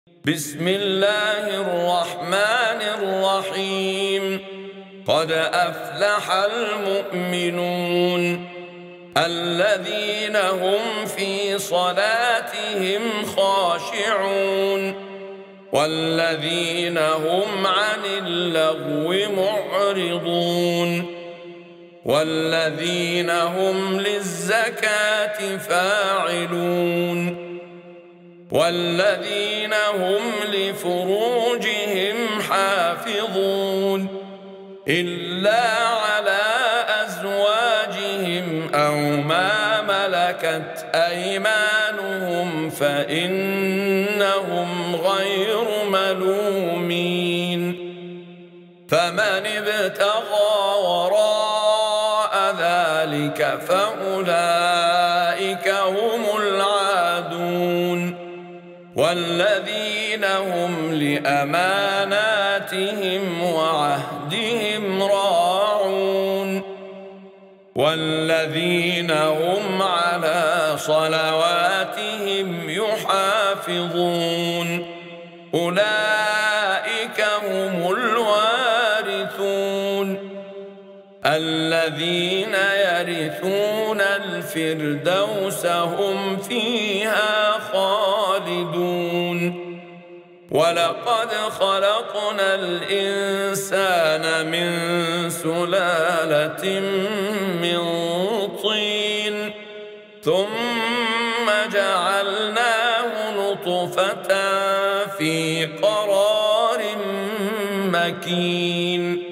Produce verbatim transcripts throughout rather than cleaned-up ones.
بسم الله الرحمن الرحيم. قد أفلح المؤمنون الذين هم في صلاتهم خاشعون والذين هم عن اللغو معرضون والذين هم للزكاة فاعلون والذين هم لفروجهم حافظون إلا على أزواجهم أو ما ملكت أيمانهم فإنهم غير ملومين. فمن ابتغى وراء ذلك فأولئك هم العادون والذين هم لأماناتهم وعهدهم راعون والذين هم على صلواتهم يحافظون أولئك هم الوارثون الذين يرثون الفردوس هم فيها خالدون. ولقد خلقنا الإنسان من سلالة من طين ثم جعلناه نطفة في قرار مكين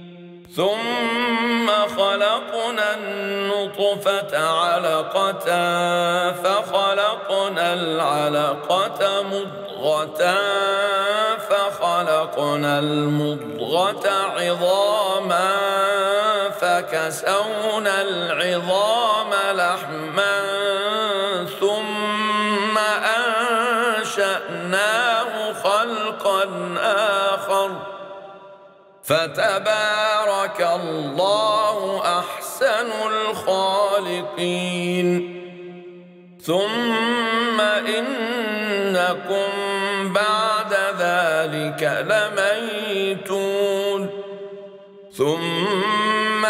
ثم خلقنا النطفة علقة فخلقنا العلقة مضغة فخلقنا المضغة عظاما فكسونا العظام لحما ثم أنشأناه خلقا آخر فتبارك الله أحسن الخالقين. ثم إنكم بعد ذلك لميتون ثم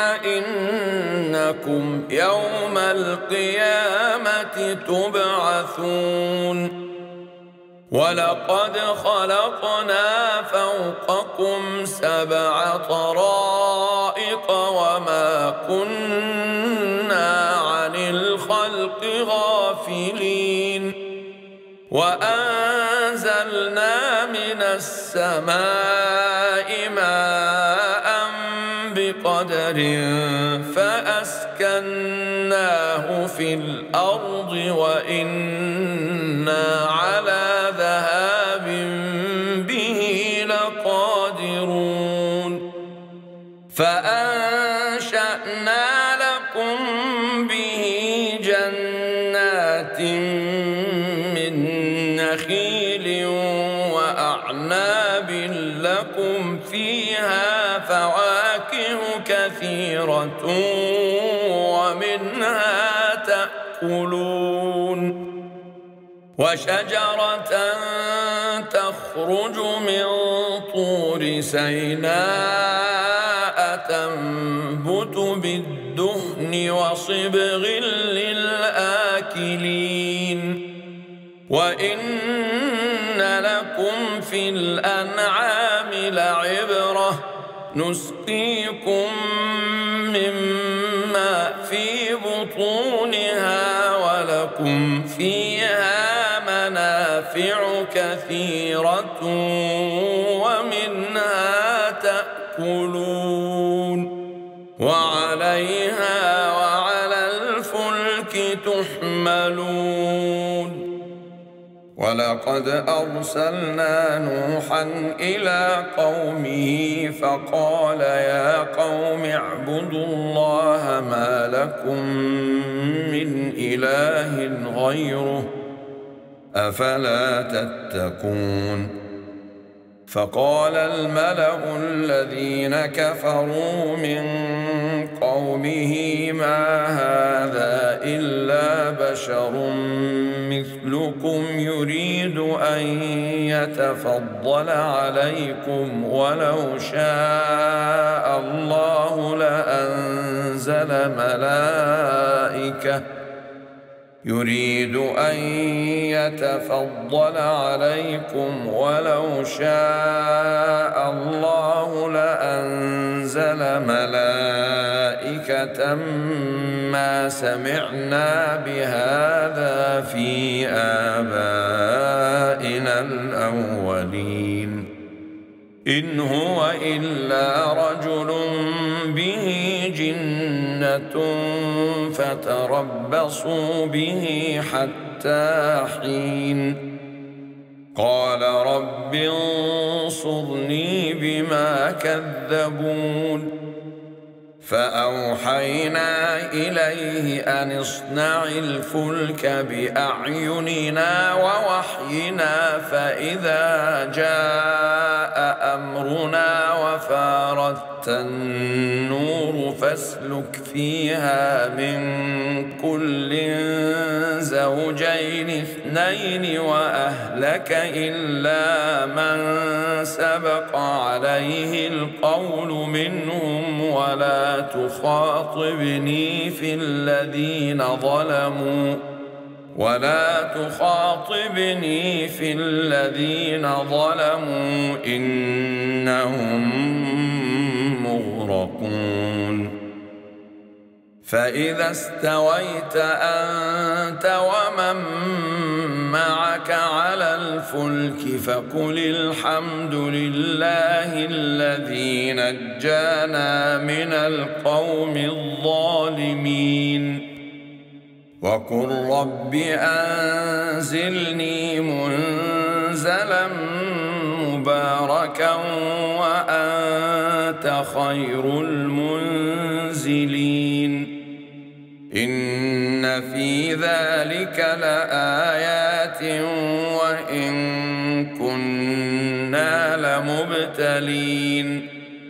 إنكم يوم القيامة تبعثون. ولقد خلقنا فوقكم سبع طرائق وما كنا عن الخلق غافلين وأنزلنا من السماء ماء بقدر فأسكناه في الأرض وإنا على ذهاب به لقادرون فأنشأنا لكم به جنات من نخيل وأعناب لكم فيها فواكه كثيرة ومنها تأكلون وشجرة تخرج من طور سيناء تنبت بالدهن وصبغ للآكلين وإن لكم في الأنعام لعبرة نسقيكم مما في بطونها ولكم فيها منافع كثيرة ومنها تأكلون وعليها وعلى الفلك تحملون. ولقد أرسلنا نوحا إلى قومه فقال يا قوم اعبدوا الله ما لكم من إله غيره أفلا تتقون. فقال الملأ الذين كفروا من قومه ما هذا إلا بشر مثلكم يريد أن يتفضل عليكم ولو شاء الله لأنزل ملائكة يريد أن يتفضل عليكم ولو شاء الله لأنزل ملائكة ما سمعنا بهذا في آبائنا الأولين إن هو إلا رجل به جنة فتربصوا به حتى حين قال رب انصرني بما كذبون فأوحينا إليه أن اصنع الفلك بأعيننا ووحينا فإذا جاء أمرنا وفارت النور فاسلك فيها من كل زوجين اثنين وأهلك إلا من سبق عليه القول منهم ولا تخاطبني في الذين ظلموا ولا تخاطبني في الذين ظلموا إنهم مغرقون فإذا استويت أنت ومن معك على الفلك فقل الحمد لله الذي نجانا من القوم الظالمين وقل رب أنزلني منزلا مباركا وأنت خير المنزلين إن في ذلك لآيات وإن كنا لمبتلين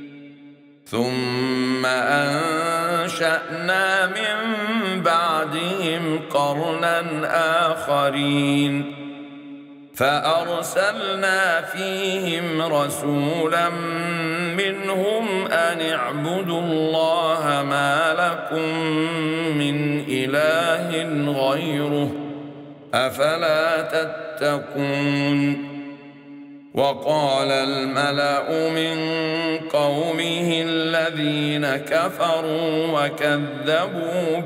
ثم أنشأنا من بعدهم قرنا آخرين فأرسلنا فيهم رسولا منهم أن اعبدوا الله ما لكم من إله غيره أفلا تتقون وقال الملأ من قومه الذين كفروا وكذبوا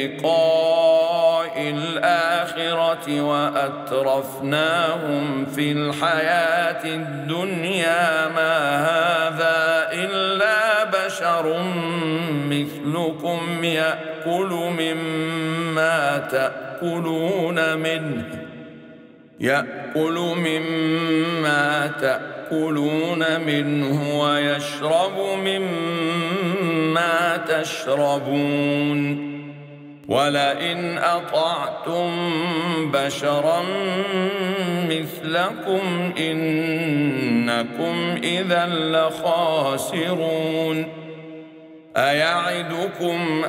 بلقاء الآخرة وأترفناهم في الحياة الدنيا ما هذا إلا بشر مثلكم يأكل مما تأكلون منه يأكل مما تأكلون منه ويشرب مما تشربون ولئن أطعتم بشرا مثلكم إنكم إذا لخاسرون أيعدكم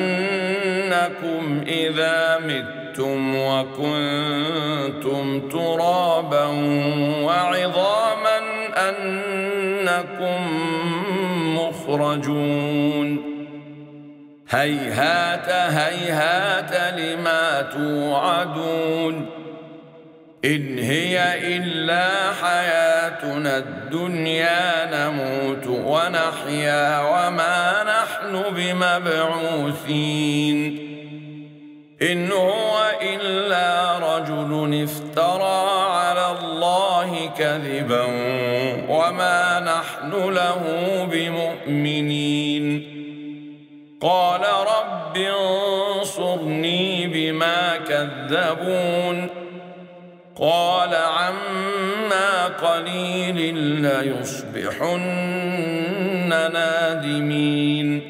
أنكم إذا متم وكنتم ترابا وعظاما أنكم مخرجون هيهات هيهات لما توعدون إن هي إلا حياتنا الدنيا نموت ونحيا وما نحن بمبعوثين إن هو إلا رجل افترى على الله كذبا وما نحن له بمؤمنين قال رب انصرني بما كذبون قال عما قليل ليصبحن نادمين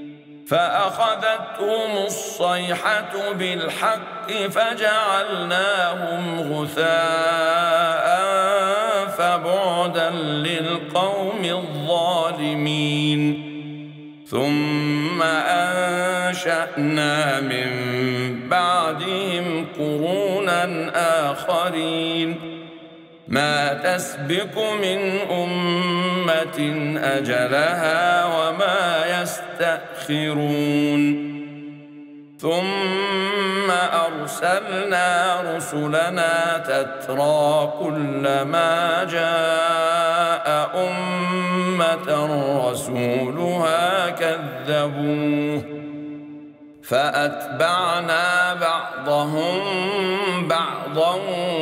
فأخذتهم الصيحة بالحق فجعلناهم غثاء فبعدا للقوم الظالمين ثم أنشأنا من بعدهم قرونا آخرين ما تسبق من أمة أجلها وما يستأخرون ثم أرسلنا رسلنا تترى كلما جاء أمة رسولها كذبوه فأتبعنا بعضهم بعضا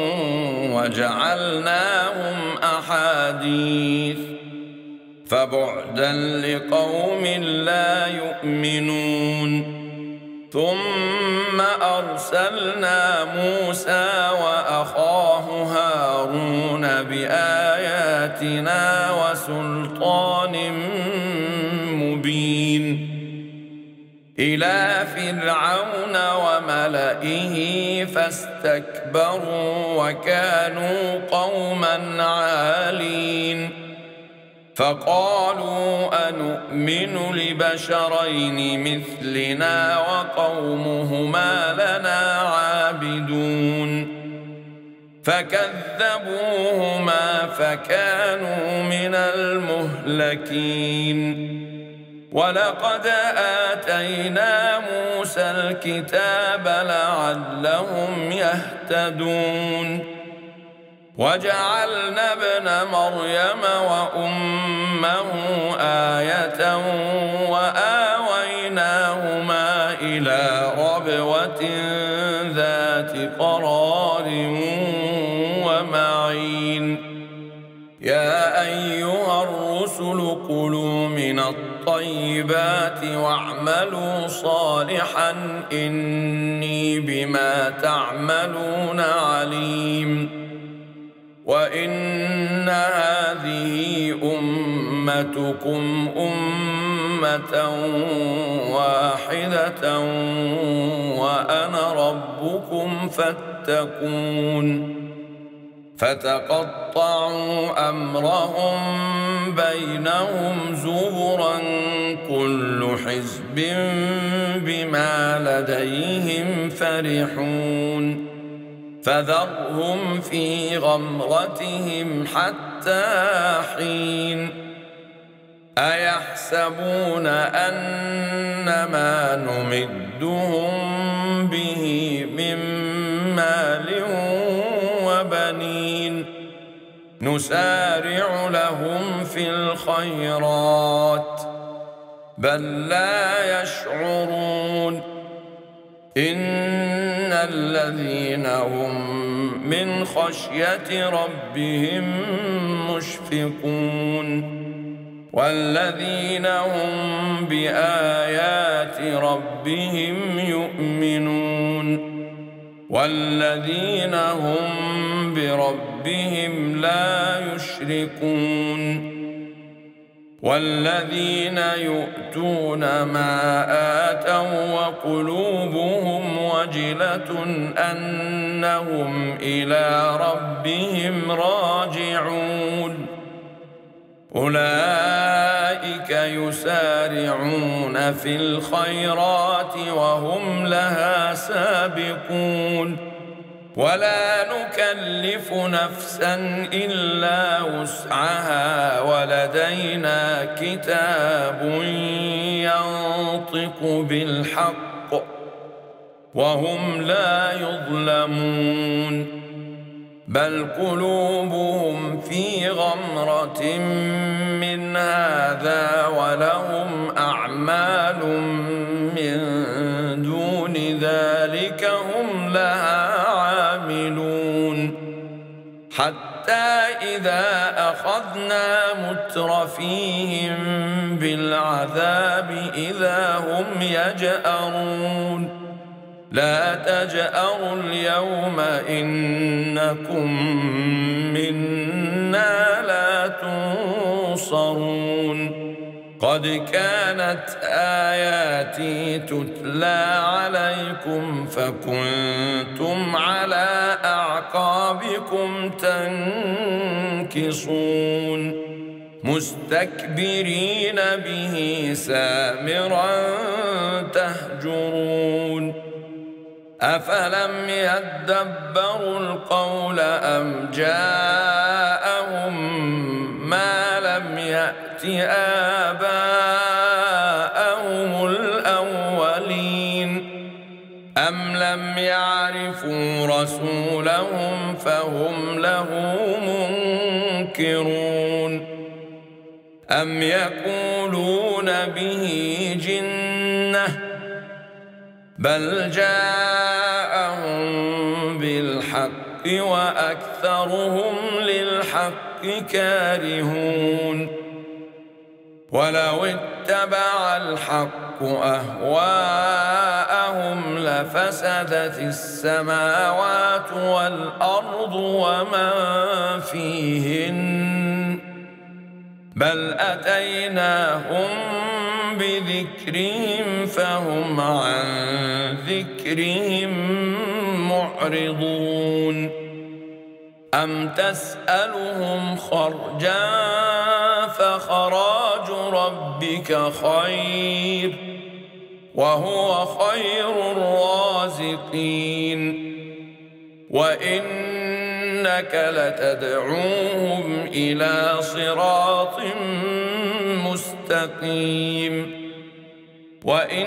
وجعلناهم أحاديث فبعدا لقوم لا يؤمنون ثم أرسلنا موسى وأخاه هارون بآياتنا وسلطان مبين إلى فرعون وملئه فاستكبروا وكانوا قوما عالين فقالوا أنؤمن لبشرين مثلنا وقومهما لنا عابدون فكذبوهما فكانوا من المهلكين ولقد آتينا موسى الكتاب لعلهم يهتدون وجعلنا ابن مريم وأمه آية وآويناهما إلى ربوة ذات قرار ومعين يا أيها الرسل كلوا من الطيبات واعملوا صالحا إني بما تعملون عليم وإن هذه أمتكم أمة واحدة وأنا ربكم فاتقون فتقطعوا أمرهم بينهم زبرا كل حزب بما لديهم فرحون فذرهم في غمرتهم حتى حين أيحسبون أن ما نمدهم به من مال وبنين نسارع لهم في الخيرات بل لا يشعرون إن الذين هم من خشية ربهم مشفقون والذين هم بآيات ربهم يؤمنون والذين هم بربهم لا يشركون والذين يؤتون ما آتوا وقلوبهم وجلة أنهم إلى ربهم راجعون أولئك يسارعون في الخيرات وهم لها سابقون ولا نكلف نفسا إلا وسعها ولدينا كتاب ينطق بالحق وهم لا يظلمون بل قلوبهم في غمرة من هذا ولهم أعمال من دون ذلك هم لها عاملون حتى إذا أخذنا مترفيهم بالعذاب إذا هم يجأرون لا تجأروا اليوم إنكم منا لا تنصرون قد كانت آياتي تتلى عليكم فكنتم على أعقابكم تنكصون مستكبرين به سامرا تهجرون أفلم يدبروا القول أم جاءهم ما لم يأت آباءهم الأولين أم لم يعرفوا رسولهم فهم له منكرون أم يقولون به جنة بل جاءهم بالحق وأكثرهم للحق كارهون ولو اتبع الحق أهواءهم لفسدت السماوات والأرض ومن فيهن بل أتيناهم بذكرهم فهم عن ذكرهم معرضون أم تسألهم خرجا فخراج ربك خير وهو خير الرازقين وإنك لتدعوهم إلى صراط مستقيم وإن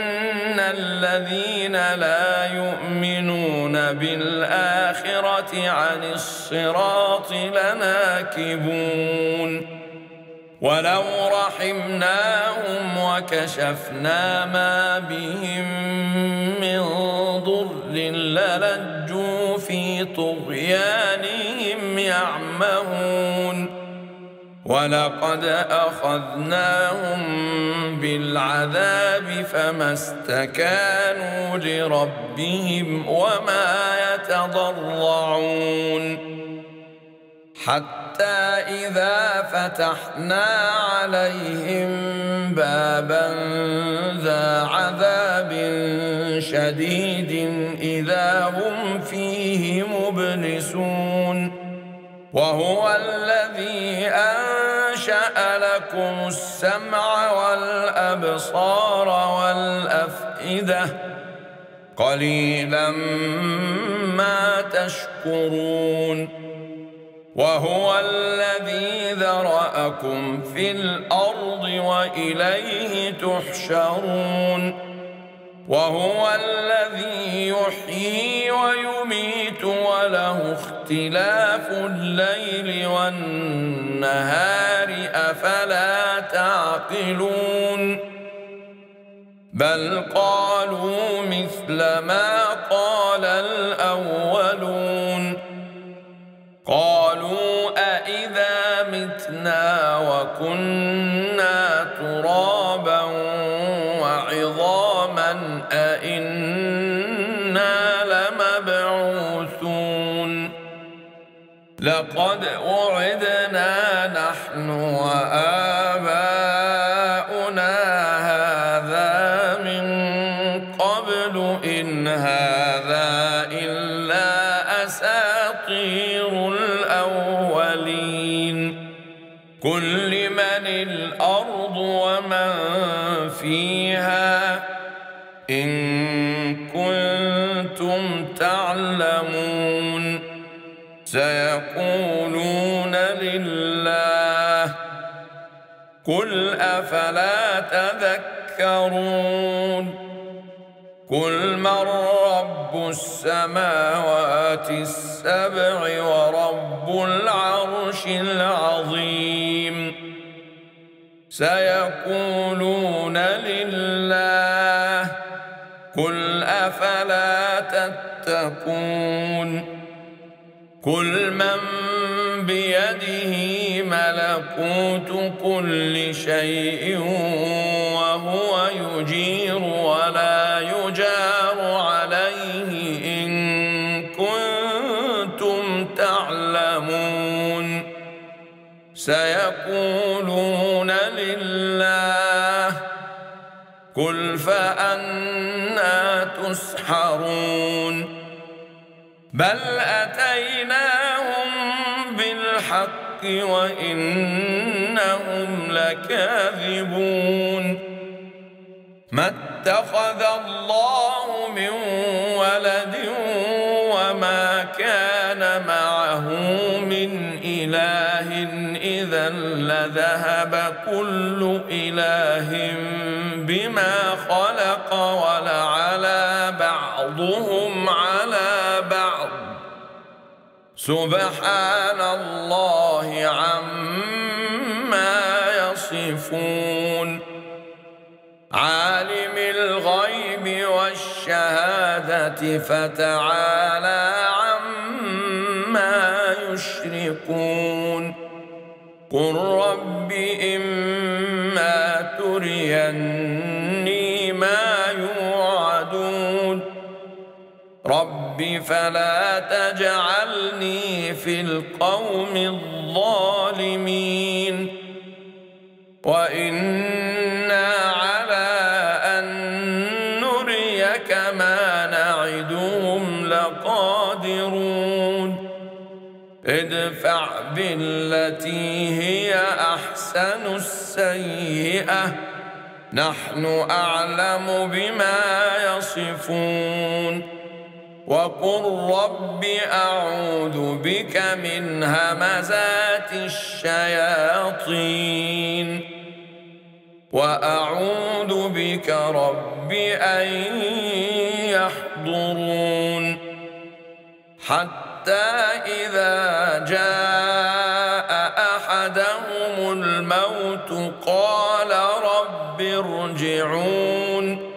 الذين لا يؤمنون بالآخرة عن الصراط لناكبون ولو رحمناهم وكشفنا ما بهم من ضر للجوا في طغيانهم يعمهون ولقد أخذناهم بالعذاب فما استكانوا لربهم وما يتضرعون حتى إذا فتحنا عليهم بابا ذا عذاب شديد إذا هم فيه مبلسون وهو الذي أنشأ لكم السمع والأبصار والأفئدة قليلا ما تشكرون وهو الذي ذرأكم في الأرض وإليه تحشرون وهو الذي يحيي ويميت وله اختلاف الليل والنهار أفلا تعقلون بل قالوا مثل ما قال الأولون قالوا أإذا متنا وكنا ترابا وعظاما أإنا لمبعوثون لقد وعدنا نحن وآباؤنا هذا من قبل إن هذا إلا أساطير الأولين قل لمن الأرض ومن فيها إن كنتم تعلمون سيقولون لله قل أفلا تذكرون قل من رب السماوات السبع ورب العرش العظيم سيقولون لله قل أفلا تتقون قل من بيده ملكوت كل شيء وهو يجير ولا يجار عليه إن كنتم تعلمون سيقولون لله قل فأنى تسحرون بل أتيناهم بالحق وإنهم لكاذبون ما اتخذ الله من ولد وما كان معه من إله إذا لذهب كل إله بما خلق ولعلى بعضهم على بعض سبحان الله عما يصفون عالم الغيب والشهادة فتعالى عما يشركون قل رب إما تريني ما يوعدون رب فلا تجعلني في القوم الظالمين وإنا على أن نريك ما نعدهم لقادرون ادفع بالتي هي أحسن السيئة نحن أعلم بما يصفون وقل رب أعوذ بك من همزات الشياطين وأعوذ بك رب أن يحضرون حتى إذا جاء أحدهم الموت قال رب ارجعون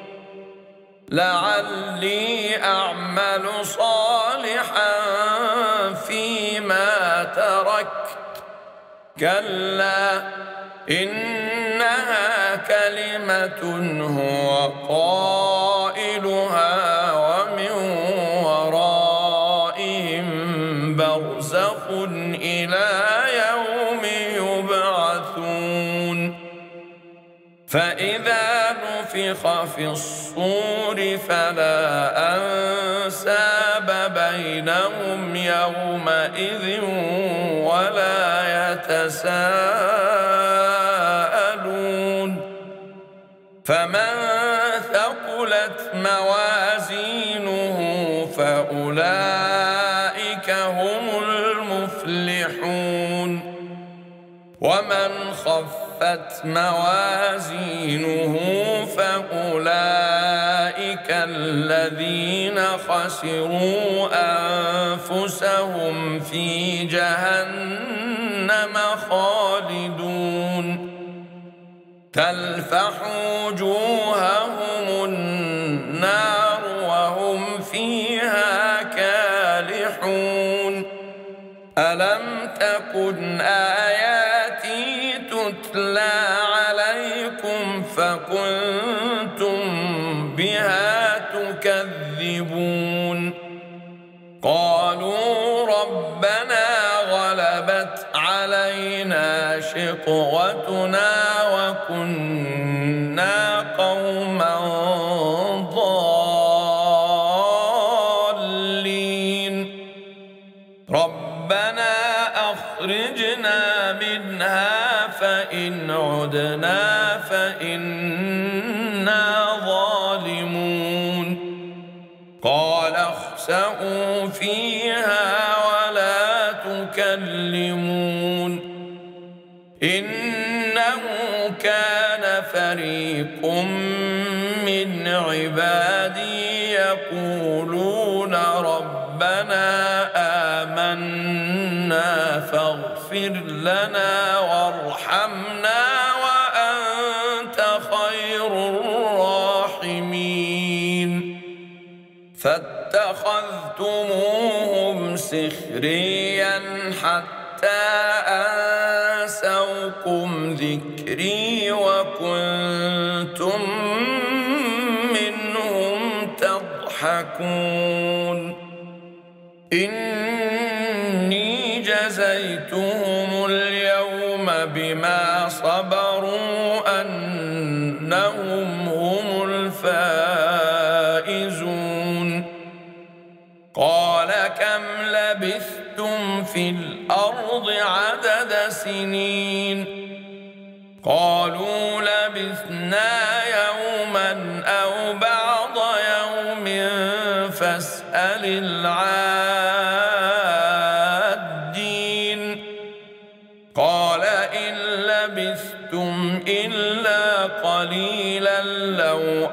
لعلي أعمل صالحا فيما تركت كلا إنها كلمة هو قائلها ومن ورائهم برزخ إلى يوم يبعثون فإذا نفخ في الصور فلا أنساب بينهم يومئذ ولا يتساءلون فمن ثقلت موازينه فأولئك هم المفلحون ومن خفت موازينه فأولئك الذين خسروا أنفسهم في جهنم خالدون تلفح وجوههم النار وهم فيها كالحون ألم تكن آياتي تتلى عليكم فكنتم بها تكذبون قالوا ربنا غلبت علينا شقوتنا وكنا قوما ضالين ربنا أخرجنا منها فإن عدنا فإنا ظالمون قال اخسئوا فيها ولا تكلمون إنه كان فريق من عبادي يقولون ربنا آمنا فاغفر لنا وارحمنا وأنت خير الراحمين فاتخذتموهم سخريا حتى أنسوكم ذكري وكنتم منهم تضحكون إني جزيتهم اليوم بما صبروا أنهم هم في الأرض عدد سنين قالوا لبثنا يوما أو بعض يوم فاسأل العادين قال إن لبثتم إلا قليلا لو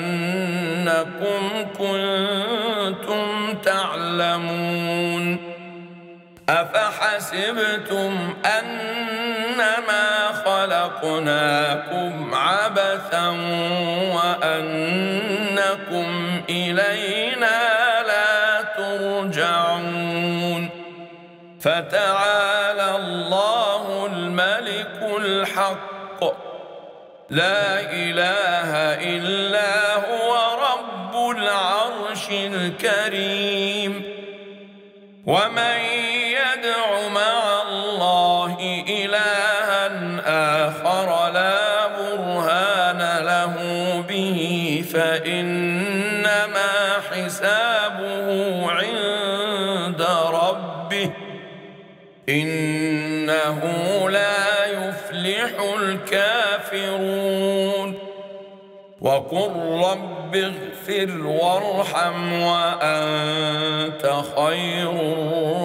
أنكم كنتم تعلمون أفحسبتم أنما خلقناكم عبثا وأنكم إلينا لا ترجعون فتعالى الله الملك الحق لا إله إلا هو رب العرش الكريم ومن يدع مع الله إلها آخر لا برهان له به فإنما حسابه عند ربه إنه لا يفلح الكافرون وقل رب اغفر وارحم وأنت خير